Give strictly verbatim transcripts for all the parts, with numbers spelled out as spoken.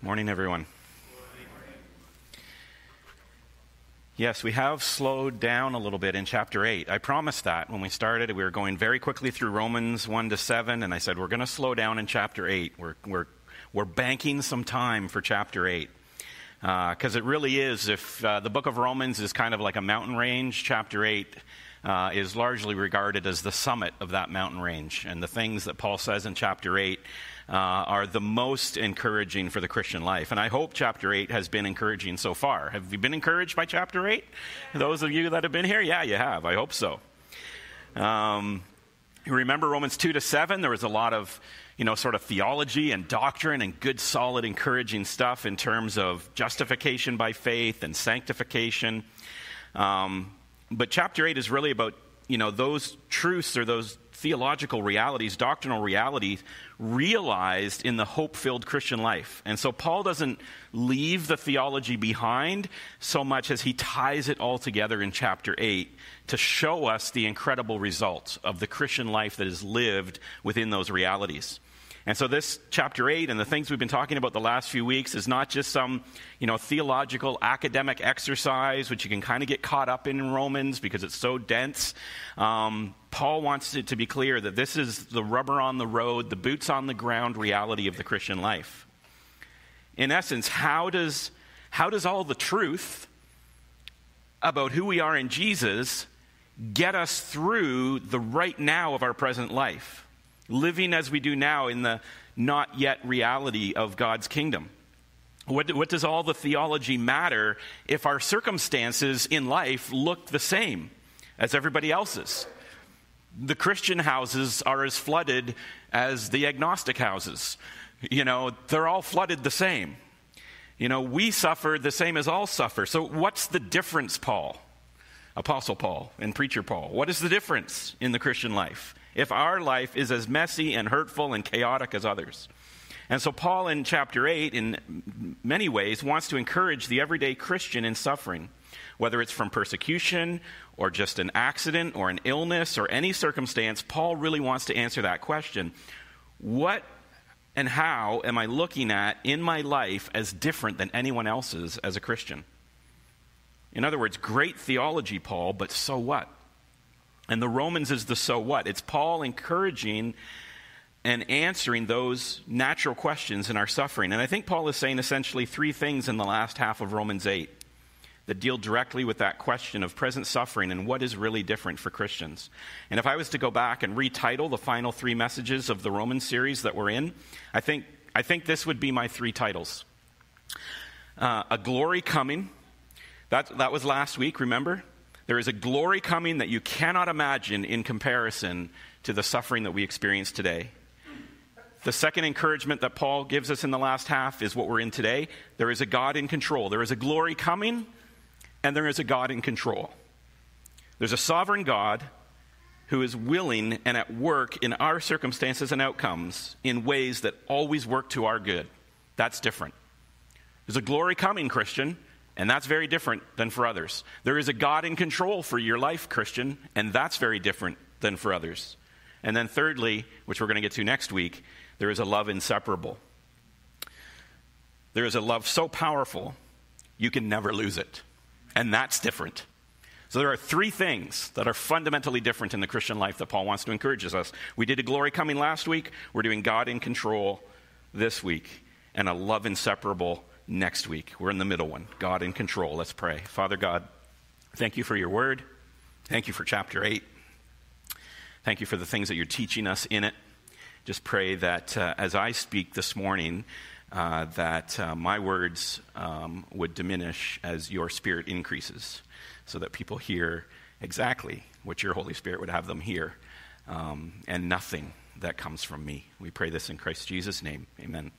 Morning, everyone. Yes, we have slowed down a little bit in chapter eight. I promised that when we started. We were going very quickly through Romans one to seven, and I said we're going to slow down in chapter eight. We're we're we're banking some time for chapter eight because uh, it really is. If uh, the book of Romans is kind of like a mountain range, chapter eight uh, is largely regarded as the summit of that mountain range, and the things that Paul says in chapter eight Uh, are the most encouraging for the Christian life. And I hope chapter eight has been encouraging so far. Have you been encouraged by chapter eight? Those of you that have been here? Yeah, you have. I hope so. Um, you remember Romans two to seven? There was a lot of, you know, sort of theology and doctrine and good, solid, encouraging stuff in terms of justification by faith and sanctification. Um, but chapter eight is really about, you know, those truths or those theological realities, doctrinal realities, realized in the hope-filled Christian life. And so Paul doesn't leave the theology behind so much as he ties it all together in chapter eight to show us the incredible results of the Christian life that is lived within those realities. And so this chapter eight and the things we've been talking about the last few weeks is not just some, you know, theological academic exercise, which you can kind of get caught up in in Romans because it's so dense. Um, Paul wants it to be clear that this is the rubber on the road, the boots on the ground reality of the Christian life. In essence, how does, how does all the truth about who we are in Jesus get us through the right now of our present life? Living as we do now in the not yet reality of God's kingdom. What, what does all the theology matter if our circumstances in life look the same as everybody else's? The Christian houses are as flooded as the agnostic houses. You know, they're all flooded the same. You know, we suffer the same as all suffer. So what's the difference, Paul? Apostle Paul and Preacher Paul. What is the difference in the Christian life if our life is as messy and hurtful and chaotic as others? And so Paul in chapter eight, in many ways, wants to encourage the everyday Christian in suffering, whether it's from persecution or just an accident or an illness or any circumstance. Paul really wants to answer that question. What and how am I looking at in my life as different than anyone else's as a Christian? In other words, great theology, Paul, but so what? And the Romans is the so what. It's Paul encouraging and answering those natural questions in our suffering. And I think Paul is saying essentially three things in the last half of Romans eight that deal directly with that question of present suffering and what is really different for Christians. And if I was to go back and retitle the final three messages of the Romans series that we're in, I think, I think this would be my three titles. Uh, a glory coming. That, that was last week, remember? There is a glory coming that you cannot imagine in comparison to the suffering that we experience today. The second encouragement that Paul gives us in the last half is what we're in today. There is a God in control. There is a glory coming, and there is a God in control. There's a sovereign God who is willing and at work in our circumstances and outcomes in ways that always work to our good. That's different. There's a glory coming, Christian, and that's very different than for others. There is a God in control for your life, Christian, and that's very different than for others. And then thirdly, which we're going to get to next week, there is a love inseparable. There is a love so powerful, you can never lose it. And that's different. So there are three things that are fundamentally different in the Christian life that Paul wants to encourage us. We did a glory coming last week. We're doing God in control this week. And a love inseparable next week. We're in the middle one. God in control. Let's pray. Father God, thank you for your word. Thank you for chapter eight. Thank you for the things that you're teaching us in it. Just pray that uh, as I speak this morning, uh, that uh, my words um, would diminish as your Spirit increases, so that people hear exactly what your Holy Spirit would have them hear, um, and nothing that comes from me. We pray this in Christ Jesus' name. Amen.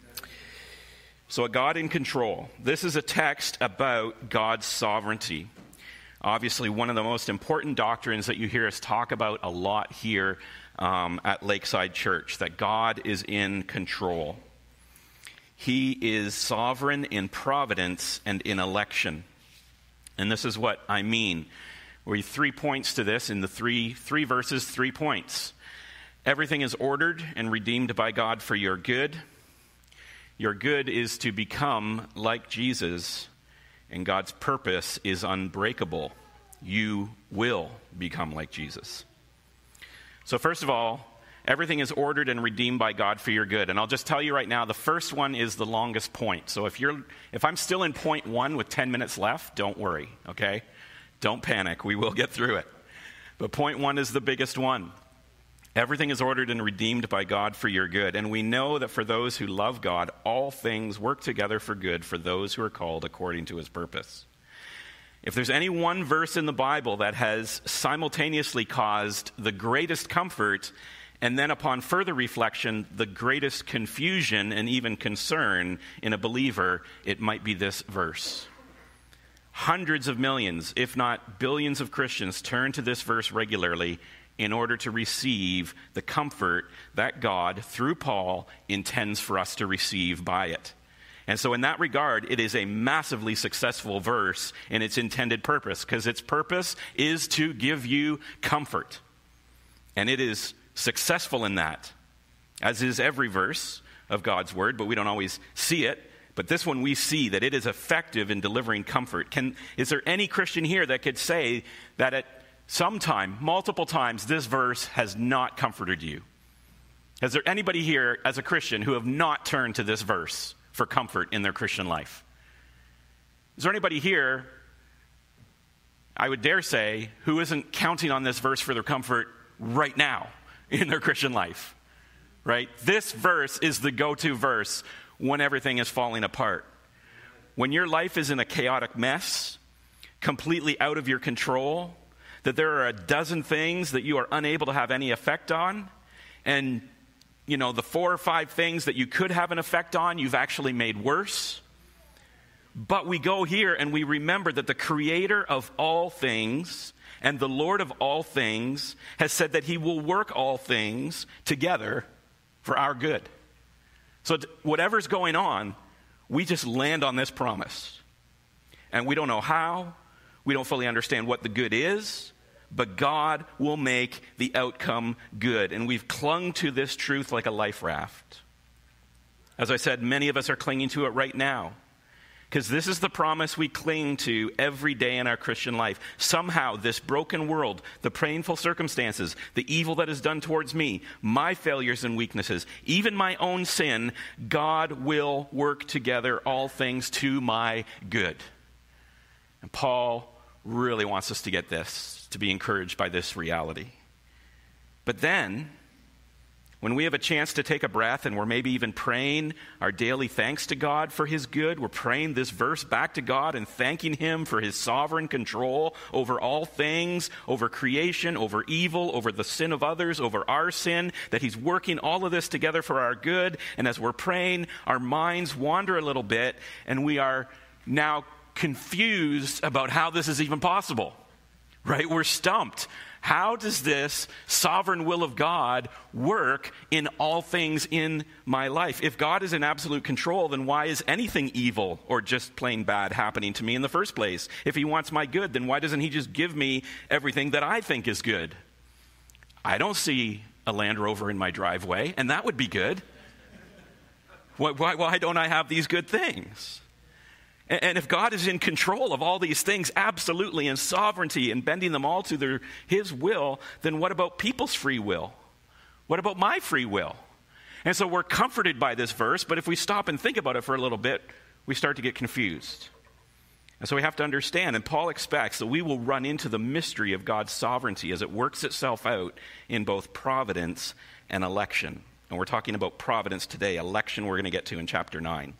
So a God in control. This is a text about God's sovereignty. Obviously, one of the most important doctrines that you hear us talk about a lot here um, at Lakeside Church, that God is in control. He is sovereign in providence and in election. And this is what I mean. We have three points to this in the three, three verses, three points. Everything is ordered and redeemed by God for your good. Your good is to become like Jesus, and God's purpose is unbreakable. You will become like Jesus. So first of all, everything is ordered and redeemed by God for your good. And I'll just tell you right now, the first one is the longest point. So if you're, if I'm still in point one with ten minutes left, don't worry, okay? Don't panic. We will get through it. But point one is the biggest one. Everything is ordered and redeemed by God for your good. And we know that for those who love God, all things work together for good for those who are called according to his purpose. If there's any one verse in the Bible that has simultaneously caused the greatest comfort and then upon further reflection, the greatest confusion and even concern in a believer, it might be this verse. Hundreds of millions, if not billions of Christians turn to this verse regularly in order to receive the comfort that God, through Paul, intends for us to receive by it. And so in that regard, it is a massively successful verse in its intended purpose, because its purpose is to give you comfort. And it is successful in that, as is every verse of God's word, but we don't always see it. But this one we see that it is effective in delivering comfort. Can, is there any Christian here that could say that at some time, multiple times, this verse has not comforted you? Is there anybody here as a Christian who have not turned to this verse for comfort in their Christian life? Is there anybody here, I would dare say, who isn't counting on this verse for their comfort right now in their Christian life? Right? This verse is the go-to verse when everything is falling apart. When your life is in a chaotic mess, completely out of your control, that there are a dozen things that you are unable to have any effect on, and you know, the four or five things that you could have an effect on, you've actually made worse. But we go here and we remember that the creator of all things and the Lord of all things has said that he will work all things together for our good. So whatever's going on, we just land on this promise. And we don't know how, we don't fully understand what the good is, but God will make the outcome good. And we've clung to this truth like a life raft. As I said, many of us are clinging to it right now, because this is the promise we cling to every day in our Christian life. Somehow this broken world, the painful circumstances, the evil that is done towards me, my failures and weaknesses, even my own sin, God will work together all things to my good. And Paul really wants us to get this, to be encouraged by this reality. But then, when we have a chance to take a breath and we're maybe even praying our daily thanks to God for his good, we're praying this verse back to God and thanking him for his sovereign control over all things, over creation, over evil, over the sin of others, over our sin, that he's working all of this together for our good. And as we're praying, our minds wander a little bit and we are now confused about how this is even possible. Right? We're stumped. How does this sovereign will of God work in all things in my life? If God is in absolute control, then why is anything evil or just plain bad happening to me in the first place? If he wants my good, then why doesn't he just give me everything that I think is good? I don't see a Land Rover in my driveway, and that would be good. Why, why, why don't I have these good things? And if God is in control of all these things, absolutely, in sovereignty and bending them all to their, his will, then what about people's free will? What about my free will? And so we're comforted by this verse, but if we stop and think about it for a little bit, we start to get confused. And so we have to understand, and Paul expects that we will run into the mystery of God's sovereignty as it works itself out in both providence and election. And we're talking about providence today. Election we're going to get to in chapter nine.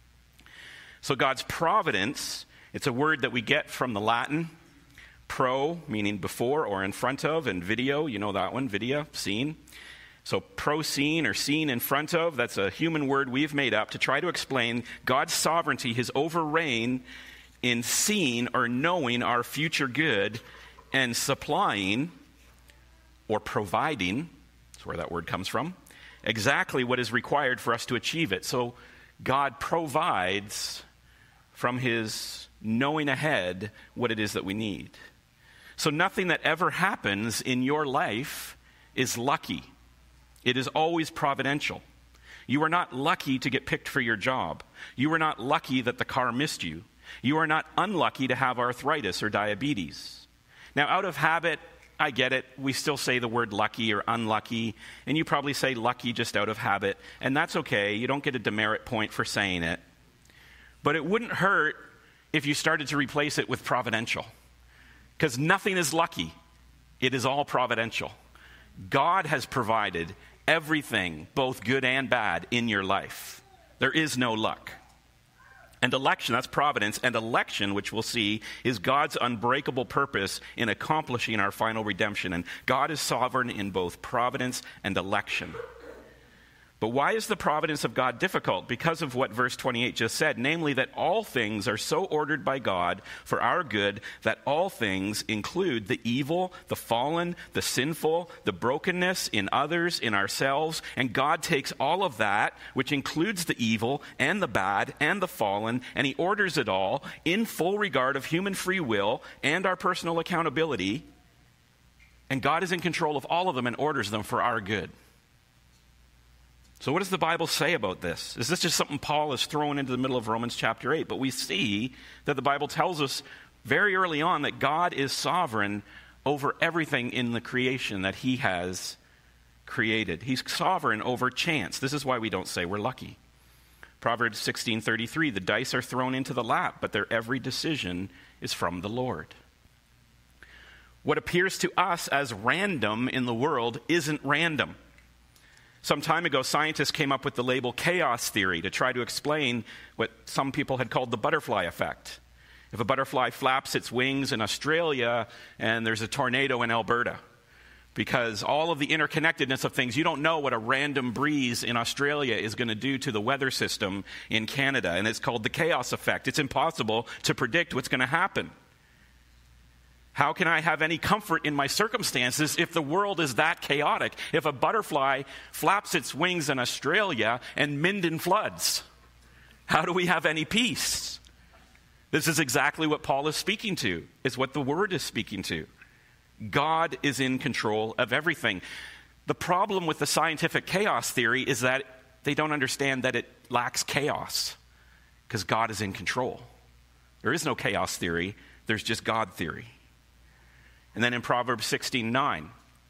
So God's providence, it's a word that we get from the Latin, pro, meaning before or in front of, and video, you know that one, video, scene. So pro-scene or scene in front of, that's a human word we've made up to try to explain God's sovereignty, his overreign in seeing or knowing our future good and supplying or providing, that's where that word comes from, exactly what is required for us to achieve it. So God provides from his knowing ahead what it is that we need. So nothing that ever happens in your life is lucky. It is always providential. You are not lucky to get picked for your job. You are not lucky that the car missed you. You are not unlucky to have arthritis or diabetes. Now, out of habit, I get it. We still say the word lucky or unlucky, and you probably say lucky just out of habit, and that's okay. You don't get a demerit point for saying it. But it wouldn't hurt if you started to replace it with providential, because nothing is lucky. It is all providential. God has provided everything, both good and bad, in your life. There is no luck. And election, that's providence, and election, which we'll see, is God's unbreakable purpose in accomplishing our final redemption. And God is sovereign in both providence and election. But why is the providence of God difficult? Because of what verse twenty-eight just said, namely that all things are so ordered by God for our good that all things include the evil, the fallen, the sinful, the brokenness in others, in ourselves, and God takes all of that, which includes the evil and the bad and the fallen, and he orders it all in full regard of human free will and our personal accountability, and God is in control of all of them and orders them for our good. So what does the Bible say about this? Is this just something Paul is throwing into the middle of Romans chapter eight? But we see that the Bible tells us very early on that God is sovereign over everything in the creation that he has created. He's sovereign over chance. This is why we don't say we're lucky. Proverbs sixteen thirty-three, the dice are thrown into the lap, but their every decision is from the Lord. What appears to us as random in the world isn't random. Some time ago, scientists came up with the label chaos theory to try to explain what some people had called the butterfly effect. If a butterfly flaps its wings in Australia and there's a tornado in Alberta, because all of the interconnectedness of things, you don't know what a random breeze in Australia is going to do to the weather system in Canada, and it's called the chaos effect. It's impossible to predict what's going to happen. How can I have any comfort in my circumstances if the world is that chaotic? If a butterfly flaps its wings in Australia and Minden floods, how do we have any peace? This is exactly what Paul is speaking to. It's what the Word is speaking to. God is in control of everything. The problem with the scientific chaos theory is that they don't understand that it lacks chaos, because God is in control. There is no chaos theory. There's just God theory. And then in Proverbs sixteen nine,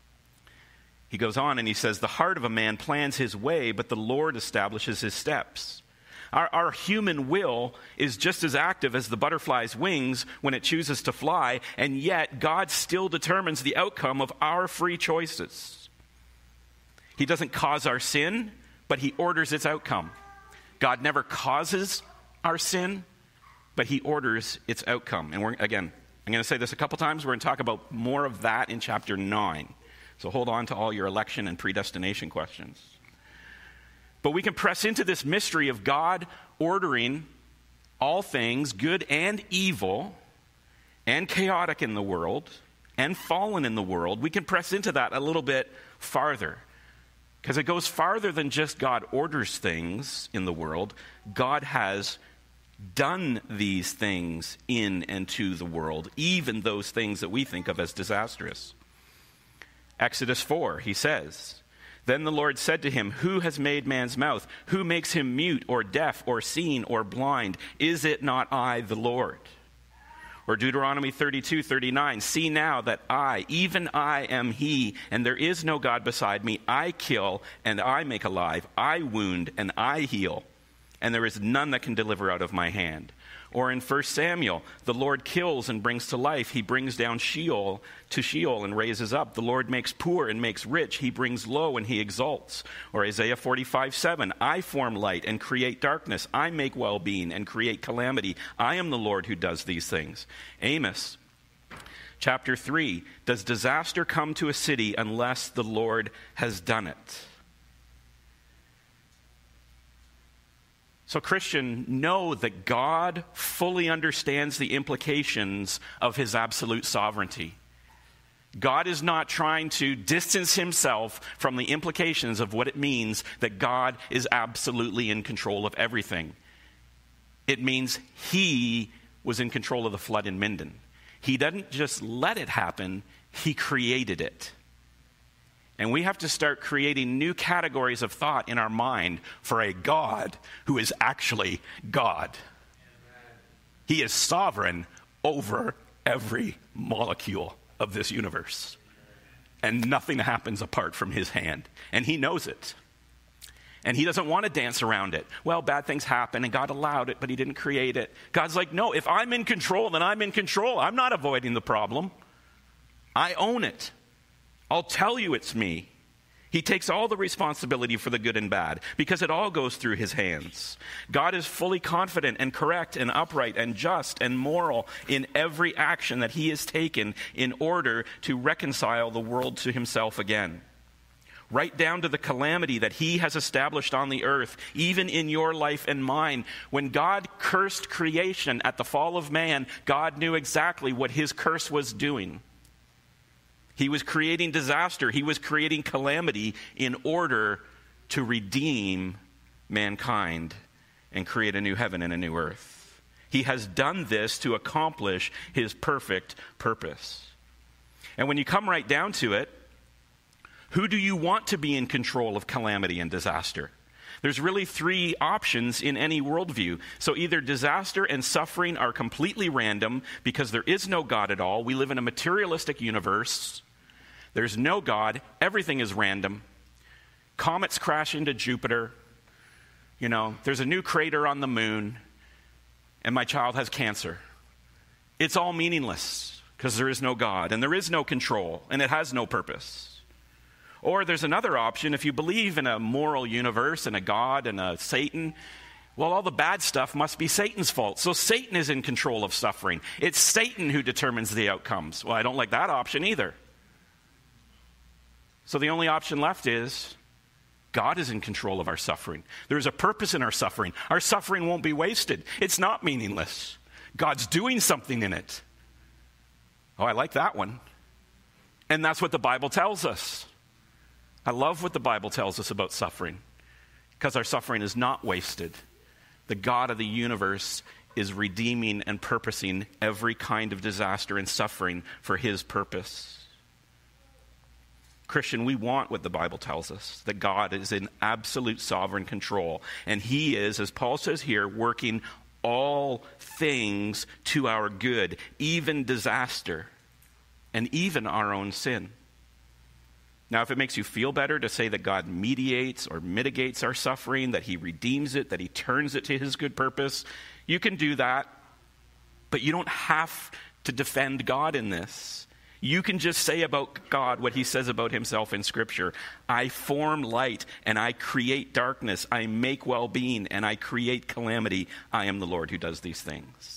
he goes on and he says, the heart of a man plans his way, but the Lord establishes his steps. Our, our human will is just as active as the butterfly's wings when it chooses to fly, and yet God still determines the outcome of our free choices. He doesn't cause our sin, but he orders its outcome. God never causes our sin, but he orders its outcome. And we're, again, I'm going to say this a couple times. We're going to talk about more of that in chapter nine. So hold on to all your election and predestination questions. But we can press into this mystery of God ordering all things, good and evil, and chaotic in the world, and fallen in the world. We can press into that a little bit farther, because it goes farther than just God orders things in the world. God has done these things in and to the world, even those things that we think of as disastrous. Exodus four, he says, then the Lord said to him, who has made man's mouth? Who makes him mute or deaf or seen or blind? Is it not I, the Lord? Or Deuteronomy thirty-two thirty-nine, see now that I, even I am he, and there is no God beside me. I kill and I make alive. I wound and I heal. And there is none that can deliver out of my hand. Or in First Samuel, the Lord kills and brings to life. He brings down Sheol to Sheol and raises up. The Lord makes poor and makes rich. He brings low and he exalts. Or Isaiah forty-five seven, I form light and create darkness. I make well-being and create calamity. I am the Lord who does these things. Amos chapter three, does disaster come to a city unless the Lord has done it? So, Christian, know that God fully understands the implications of his absolute sovereignty. God is not trying to distance himself from the implications of what it means that God is absolutely in control of everything. It means he was in control of the flood in Minden. He didn't just let it happen, he created it. And we have to start creating new categories of thought in our mind for a God who is actually God. He is sovereign over every molecule of this universe. And nothing happens apart from his hand. And he knows it. And he doesn't want to dance around it. Well, bad things happen and God allowed it, but he didn't create it. God's like, no, if I'm in control, then I'm in control. I'm not avoiding the problem. I own it. I'll tell you it's me. He takes all the responsibility for the good and bad because it all goes through his hands. God is fully confident and correct and upright and just and moral in every action that he has taken in order to reconcile the world to himself again. Right down to the calamity that he has established on the earth, even in your life and mine. When God cursed creation at the fall of man, God knew exactly what his curse was doing. He was creating disaster. He was creating calamity in order to redeem mankind and create a new heaven and a new earth. He has done this to accomplish his perfect purpose. And when you come right down to it, who do you want to be in control of calamity and disaster? There's really three options in any worldview. So either disaster and suffering are completely random because there is no God at all. We live in a materialistic universe. There's no God. Everything is random. Comets crash into Jupiter. You know, there's a new crater on the moon. And my child has cancer. It's all meaningless because there is no God and there is no control and it has no purpose. Or there's another option. If you believe in a moral universe and a God and a Satan, well, all the bad stuff must be Satan's fault. So Satan is in control of suffering. It's Satan who determines the outcomes. Well, I don't like that option either. So the only option left is God is in control of our suffering. There's a purpose in our suffering. Our suffering won't be wasted. It's not meaningless. God's doing something in it. Oh, I like that one. And that's what the Bible tells us. I love what the Bible tells us about suffering because our suffering is not wasted. The God of the universe is redeeming and purposing every kind of disaster and suffering for his purpose. Christian, we want what the Bible tells us, that God is in absolute sovereign control. And he is, as Paul says here, working all things to our good, even disaster and even our own sin. Now, if it makes you feel better to say that God mediates or mitigates our suffering, that he redeems it, that he turns it to his good purpose, you can do that. But you don't have to defend God in this. You can just say about God what he says about himself in Scripture. I form light and I create darkness. I make well-being and I create calamity. I am the Lord who does these things.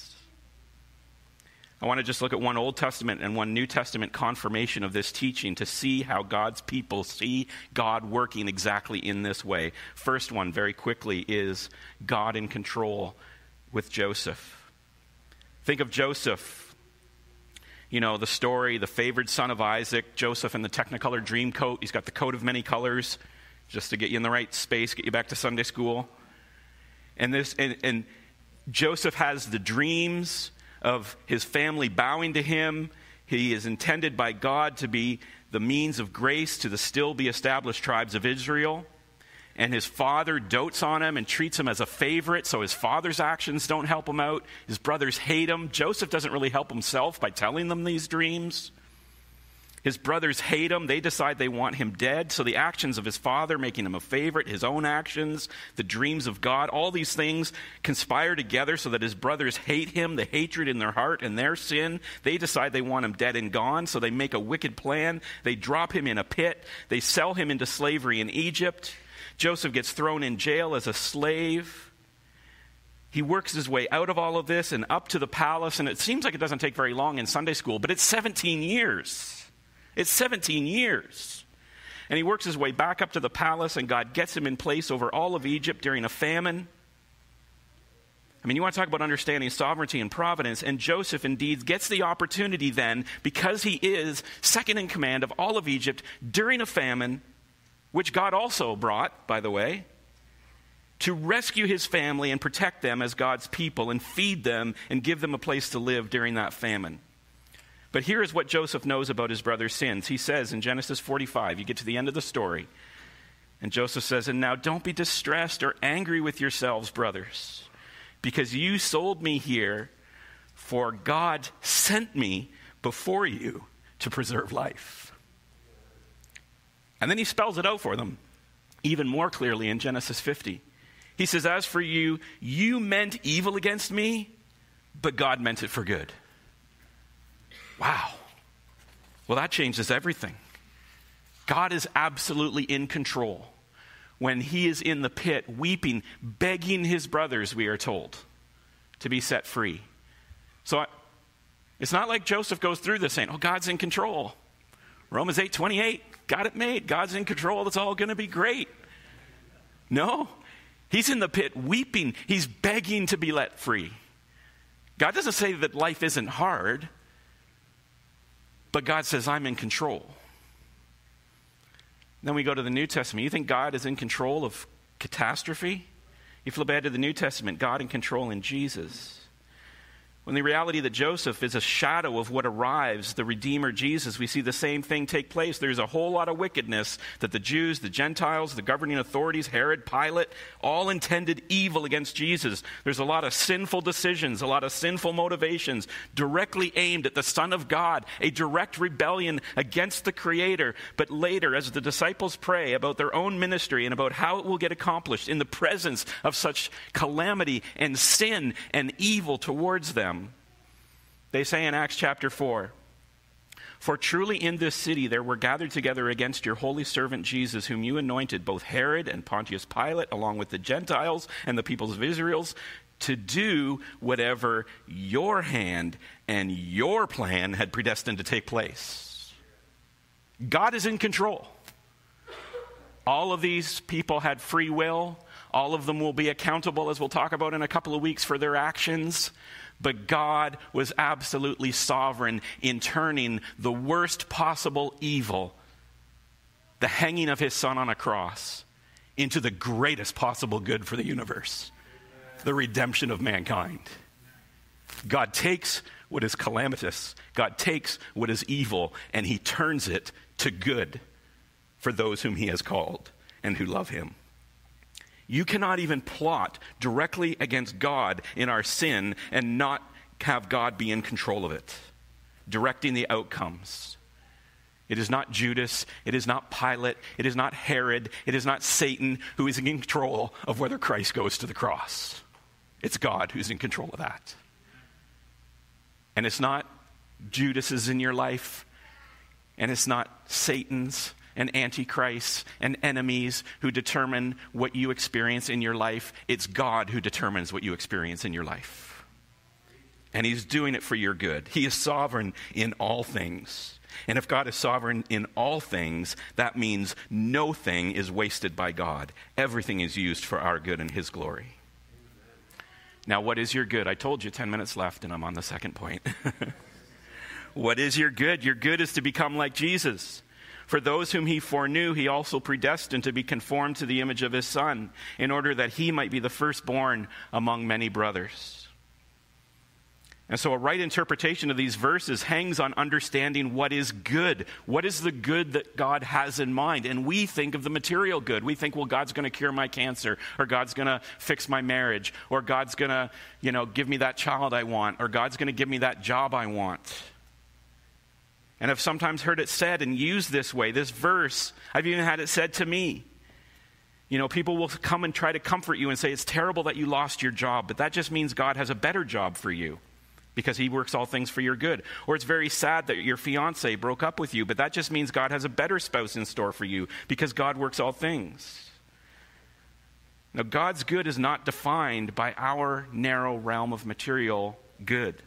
I want to just look at one Old Testament and one New Testament confirmation of this teaching to see how God's people see God working exactly in this way. First one, very quickly, is God in control with Joseph. Think of Joseph. You know, the story, the favored son of Isaac, Joseph in the Technicolor dream coat. He's got the coat of many colors just to get you in the right space, get you back to Sunday school. And this, and, and Joseph has the dreams of his family bowing to him. He is intended by God to be the means of grace to the still be established tribes of Israel. And his father dotes on him and treats him as a favorite, so his father's actions don't help him out. His brothers hate him. Joseph doesn't really help himself by telling them these dreams. His brothers hate him. They decide they want him dead. So the actions of his father, making him a favorite, his own actions, the dreams of God, all these things conspire together so that his brothers hate him, the hatred in their heart and their sin. They decide they want him dead and gone, so they make a wicked plan. They drop him in a pit. They sell him into slavery in Egypt. Joseph gets thrown in jail as a slave. He works his way out of all of this and up to the palace, and it seems like it doesn't take very long in Sunday school, but it's seventeen years. It's seventeen years. And he works his way back up to the palace, and God gets him in place over all of Egypt during a famine. I mean, you want to talk about understanding sovereignty and providence, and Joseph indeed gets the opportunity then, because he is second in command of all of Egypt during a famine, which God also brought, by the way, to rescue his family and protect them as God's people and feed them and give them a place to live during that famine. But here is what Joseph knows about his brother's sins. He says in Genesis forty-five, you get to the end of the story, and Joseph says, "And now don't be distressed or angry with yourselves, brothers, because you sold me here, for God sent me before you to preserve life." And then he spells it out for them even more clearly in Genesis fifty. He says, "As for you, you meant evil against me, but God meant it for good." Wow. Well, that changes everything. God is absolutely in control. When he is in the pit, weeping, begging his brothers, we are told, to be set free. So I, it's not like Joseph goes through this saying, "Oh, God's in control. Romans eight twenty-eight, got it made. God's in control. It's all going to be great." No. He's in the pit weeping. He's begging to be let free. God doesn't say that life isn't hard, but God says, "I'm in control." Then we go to the New Testament. You think God is in control of catastrophe? You flip ahead to the New Testament, God in control in Jesus. When the reality that Joseph is a shadow of what arrives, the Redeemer Jesus, we see the same thing take place. There's a whole lot of wickedness that the Jews, the Gentiles, the governing authorities, Herod, Pilate, all intended evil against Jesus. There's a lot of sinful decisions, a lot of sinful motivations directly aimed at the Son of God, a direct rebellion against the Creator. But later, as the disciples pray about their own ministry and about how it will get accomplished in the presence of such calamity and sin and evil towards them, they say in Acts chapter four, "For truly in this city there were gathered together against your holy servant Jesus, whom you anointed, both Herod and Pontius Pilate, along with the Gentiles and the peoples of Israel, to do whatever your hand and your plan had predestined to take place." God is in control. All of these people had free will. All of them will be accountable, as we'll talk about in a couple of weeks, for their actions. But God was absolutely sovereign in turning the worst possible evil, the hanging of his son on a cross, into the greatest possible good for the universe, the redemption of mankind. God takes what is calamitous, God takes what is evil, and he turns it to good for those whom he has called and who love him. You cannot even plot directly against God in our sin and not have God be in control of it, directing the outcomes. It is not Judas, it is not Pilate, it is not Herod, it is not Satan who is in control of whether Christ goes to the cross. It's God who's in control of that. And it's not Judas's in your life, and it's not Satan's and antichrists and enemies who determine what you experience in your life. It's God who determines what you experience in your life. And he's doing it for your good. He is sovereign in all things. And if God is sovereign in all things, that means no thing is wasted by God. Everything is used for our good and his glory. Now, what is your good? I told you ten minutes left, and I'm on the second point. What is your good? Your good is to become like Jesus. For those whom he foreknew, he also predestined to be conformed to the image of his Son, in order that he might be the firstborn among many brothers. And so a right interpretation of these verses hangs on understanding what is good. What is the good that God has in mind? And we think of the material good. We think, well, God's going to cure my cancer, or God's going to fix my marriage, or God's going to, you know, give me that child I want, or God's going to give me that job I want. And I've sometimes heard it said and used this way. This verse, I've even had it said to me. You know, people will come and try to comfort you and say, it's terrible that you lost your job, but that just means God has a better job for you because he works all things for your good. Or it's very sad that your fiance broke up with you, but that just means God has a better spouse in store for you because God works all things. Now, God's good is not defined by our narrow realm of material good.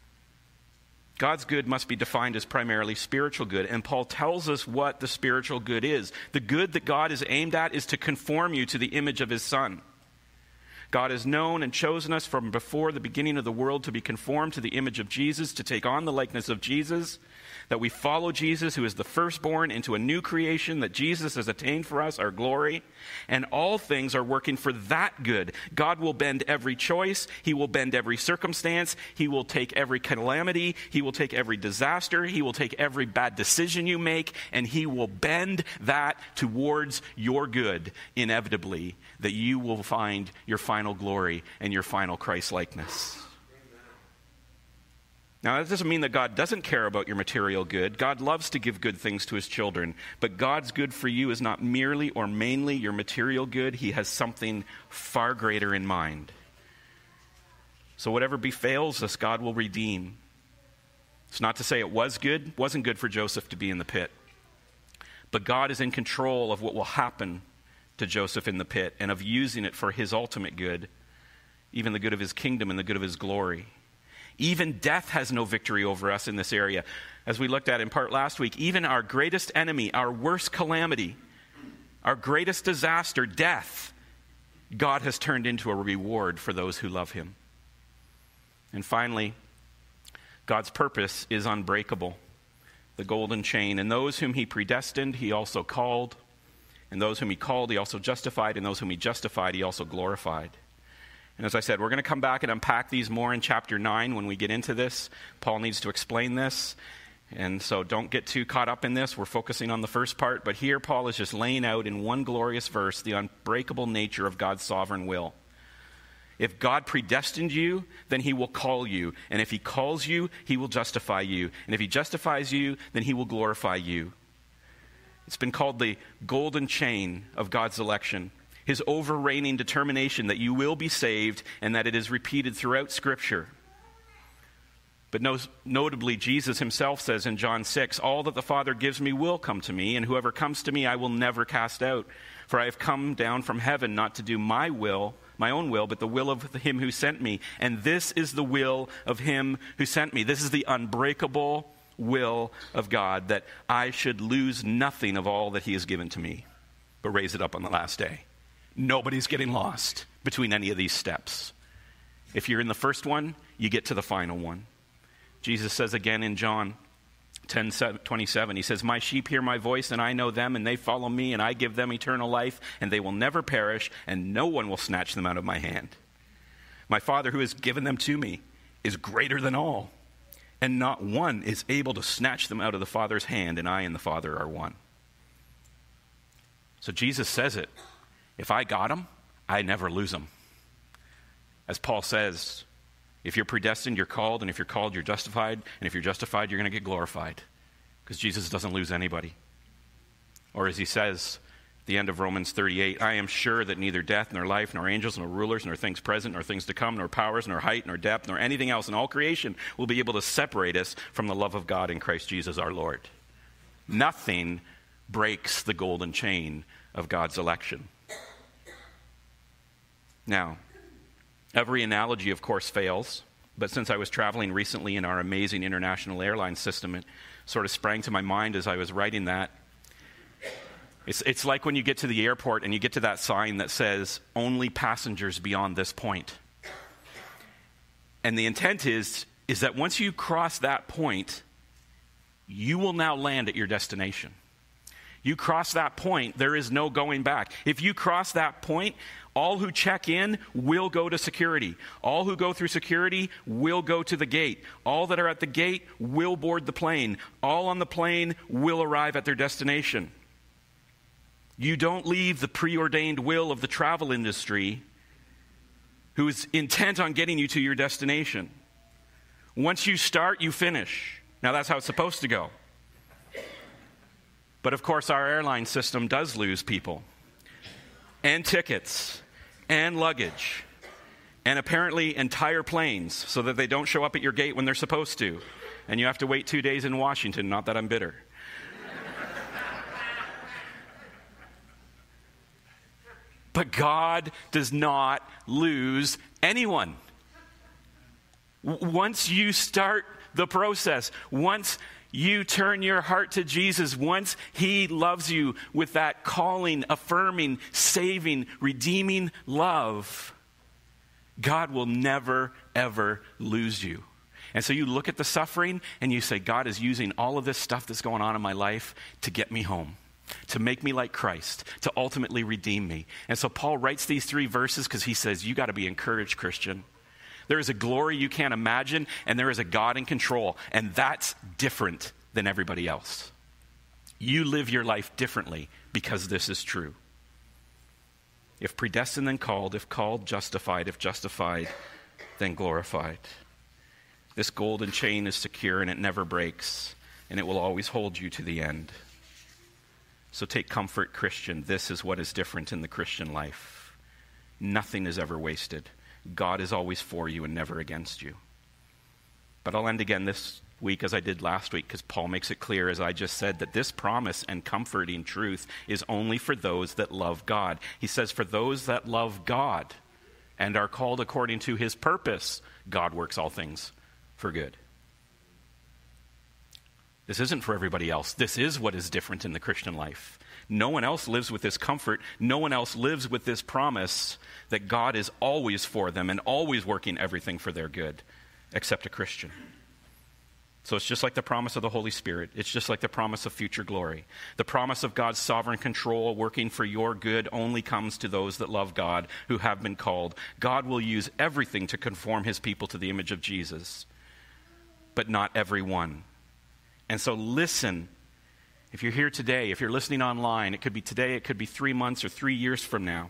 God's good must be defined as primarily spiritual good. And Paul tells us what the spiritual good is. The good that God is aimed at is to conform you to the image of his Son. God has known and chosen us from before the beginning of the world to be conformed to the image of Jesus, to take on the likeness of Jesus, that we follow Jesus, who is the firstborn, into a new creation, that Jesus has attained for us, our glory. And all things are working for that good. God will bend every choice. He will bend every circumstance. He will take every calamity. He will take every disaster. He will take every bad decision you make, and he will bend that towards your good, inevitably, that you will find your final glory and your final Christ-likeness. Now, that doesn't mean that God doesn't care about your material good. God loves to give good things to his children. But God's good for you is not merely or mainly your material good. He has something far greater in mind. So whatever befalls us, God will redeem. It's not to say it was good. It wasn't good for Joseph to be in the pit. But God is in control of what will happen to Joseph in the pit and of using it for his ultimate good, even the good of his kingdom and the good of his glory. Even death has no victory over us in this area. As we looked at in part last week, even our greatest enemy, our worst calamity, our greatest disaster, death, God has turned into a reward for those who love him. And finally, God's purpose is unbreakable, the golden chain. And those whom he predestined, he also called. And those whom he called, he also justified. And those whom he justified, he also glorified. And as I said, we're going to come back and unpack these more in chapter nine when we get into this. Paul needs to explain this. And so don't get too caught up in this. We're focusing on the first part. But here Paul is just laying out in one glorious verse the unbreakable nature of God's sovereign will. If God predestined you, then he will call you. And if he calls you, he will justify you. And if he justifies you, then he will glorify you. It's been called the golden chain of God's election. His overreigning determination that you will be saved and that it is repeated throughout Scripture. But no, notably, Jesus himself says in John six, all that the Father gives me will come to me, and whoever comes to me I will never cast out. For I have come down from heaven not to do my will, my own will, but the will of him who sent me. And this is the will of him who sent me. This is the unbreakable will of God, that I should lose nothing of all that he has given to me, but raise it up on the last day. Nobody's getting lost between any of these steps. If you're in the first one, you get to the final one. Jesus says again in John ten twenty-seven, he says, my sheep hear my voice, and I know them, and they follow me, and I give them eternal life, and they will never perish, and no one will snatch them out of my hand. My Father who has given them to me is greater than all, and not one is able to snatch them out of the Father's hand, and I and the Father are one. So Jesus says it. If I got them, I never lose them. As Paul says, if you're predestined, you're called, and if you're called, you're justified, and if you're justified, you're going to get glorified, because Jesus doesn't lose anybody. Or as he says at the end of Romans thirty-eight, I am sure that neither death, nor life, nor angels, nor rulers, nor things present, nor things to come, nor powers, nor height, nor depth, nor anything else in all creation will be able to separate us from the love of God in Christ Jesus our Lord. Nothing breaks the golden chain of God's election. Now, every analogy, of course, fails. But since I was traveling recently in our amazing international airline system, it sort of sprang to my mind as I was writing that. It's, it's like when you get to the airport and you get to that sign that says, only passengers beyond this point. And the intent is, is that once you cross that point, you will now land at your destination. You cross that point, there is no going back. If you cross that point, all who check in will go to security. All who go through security will go to the gate. All that are at the gate will board the plane. All on the plane will arrive at their destination. You don't leave the preordained will of the travel industry, who is intent on getting you to your destination. Once you start, you finish. Now that's how it's supposed to go. But of course, our airline system does lose people, and tickets, and luggage, and apparently entire planes, so that they don't show up at your gate when they're supposed to. And you have to wait two days in Washington, not that I'm bitter. But God does not lose anyone. W- once you start the process, once you turn your heart to Jesus, once he loves you with that calling, affirming, saving, redeeming love, God will never, ever lose you. And so you look at the suffering and you say, God is using all of this stuff that's going on in my life to get me home, to make me like Christ, to ultimately redeem me. And so Paul writes these three verses because he says, you got to be encouraged, Christian. There is a glory you can't imagine, and there is a God in control, and that's different than everybody else. You live your life differently because this is true. If predestined, then called. If called, justified. If justified, then glorified. This golden chain is secure and it never breaks, and it will always hold you to the end. So take comfort, Christian. This is what is different in the Christian life. Nothing is ever wasted. God is always for you and never against you. But I'll end again this week as I did last week, because Paul makes it clear, as I just said, that this promise and comforting truth is only for those that love God. He says, for those that love God and are called according to his purpose, God works all things for good. This isn't for everybody else. This is what is different in the Christian life. No one else lives with this comfort. No one else lives with this promise that God is always for them and always working everything for their good, except a Christian. So it's just like the promise of the Holy Spirit. It's just like the promise of future glory. The promise of God's sovereign control working for your good only comes to those that love God, who have been called. God will use everything to conform his people to the image of Jesus, but not everyone. And so listen. If you're here today, if you're listening online, it could be today, it could be three months or three years from now.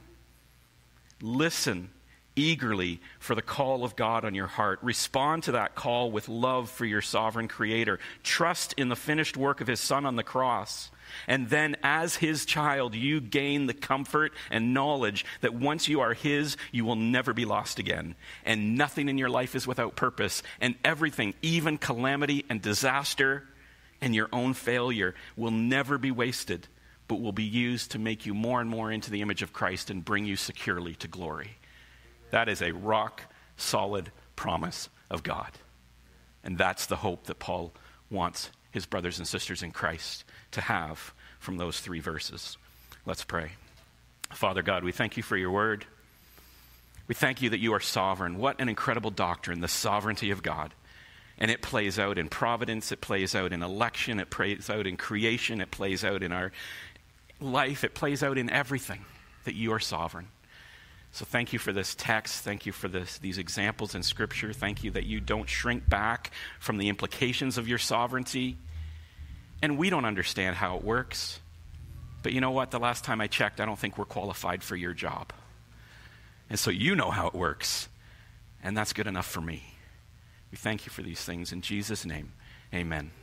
Listen eagerly for the call of God on your heart. Respond to that call with love for your sovereign Creator. Trust in the finished work of his Son on the cross. And then as his child, you gain the comfort and knowledge that once you are his, you will never be lost again. And nothing in your life is without purpose. And everything, even calamity and disaster and your own failure, will never be wasted, but will be used to make you more and more into the image of Christ and bring you securely to glory. That is a rock-solid promise of God. And that's the hope that Paul wants his brothers and sisters in Christ to have from those three verses. Let's pray. Father God, we thank you for your word. We thank you that you are sovereign. What an incredible doctrine, the sovereignty of God. And it plays out in providence, it plays out in election, it plays out in creation, it plays out in our life, it plays out in everything, that you are sovereign. So thank you for this text. Thank you for this, these examples in Scripture. Thank you that you don't shrink back from the implications of your sovereignty. And we don't understand how it works. But you know what? The last time I checked, I don't think we're qualified for your job. And so you know how it works. And that's good enough for me. We thank you for these things. In Jesus' name, amen.